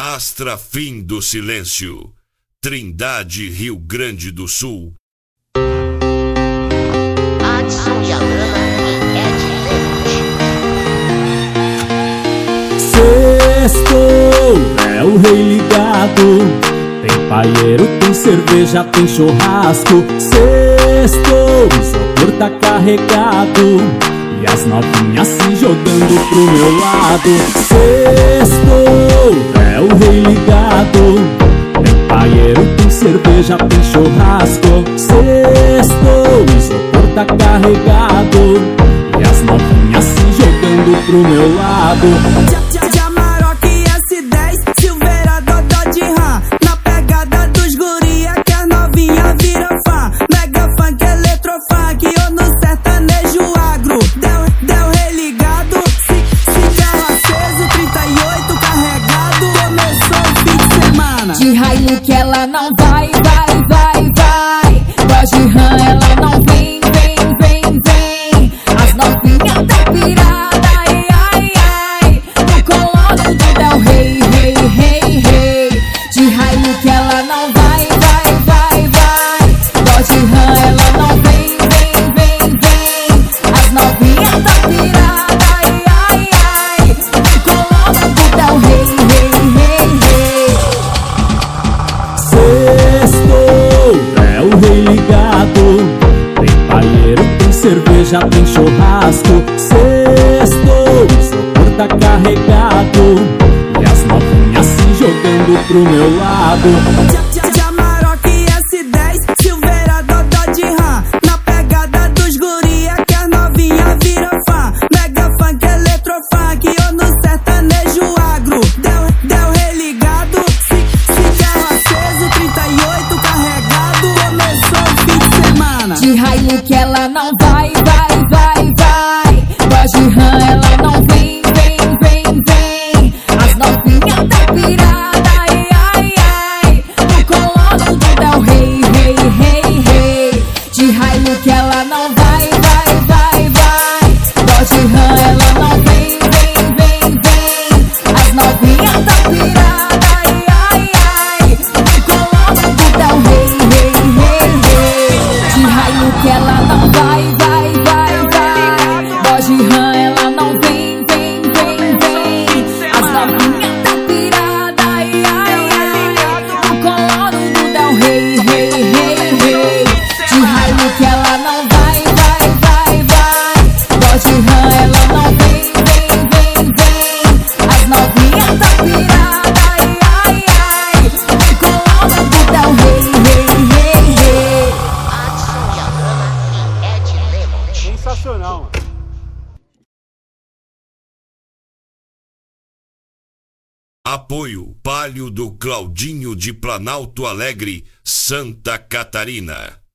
Astra Fim do Silêncio, Trindade, Rio Grande do Sul. Adson Yagama e Ed Sextou, é o rei ligado. Tem paieiro, tem cerveja, tem churrasco. Sextou, o isopor tá carregado e as novinhas se jogando pro meu lado. Sextou, é o rei ligado. Tem paieiro, tem cerveja, tem churrasco. Sextou, o isopor tá carregado e as novinhas se jogando pro meu lado. Amarok S10, Silveira, Dodó de Ram. Na pegada dos guria que as novinha vira fã. Mega funk, eletrofunk ou no sertanejo agro. Deu religado, se carro aceso, 38 carregado. Começou o fim de semana. De raio que ela não vai. Voz de Ram, ela não vem. As novinhas tá pirada, ai. No colo do Del Rey. De raio que ela não vai. Voz de Ram, ela não vem. As novinhas tá pirada, ai. No colo do Del Rey. Sextou, é o rei ligado. Tem paieiro, tem cerveja, tem churrasco. Sextou, o isopor tá carregado e as novinhas se jogando pro meu lado. Amarok S10, Silveira, Dodó de Ram. Na pegada dos guria que as novinha vira fã. Mega funk, eletrofunk ou no sertanejo agro. Deu religado, se carro aceso, 38 carregado. Começou o fim de semana. De raio que ela não vai. Voz de Ram, ela não vem. As novinhas tá pirada, ai. No colo do Del Rey. De raio que ela não vai. Voz de Ram, ela não vem. As novinhas tá pirada, ai. No colo do Del Rey. De raio que ela não vai. Voz de Ram, ela não vem. As novinhas tá pirada, ai. No colo do Del Rey. De raio que ela não vai. Voz de Ram, ela não vem. As novinhas tá pirada, ai. No colo do Del Rey. Adson Yagama e Ed Lemont. Sensacional, mano. Apoio Palio do Claudinho de Planalto Alegre, Santa Catarina.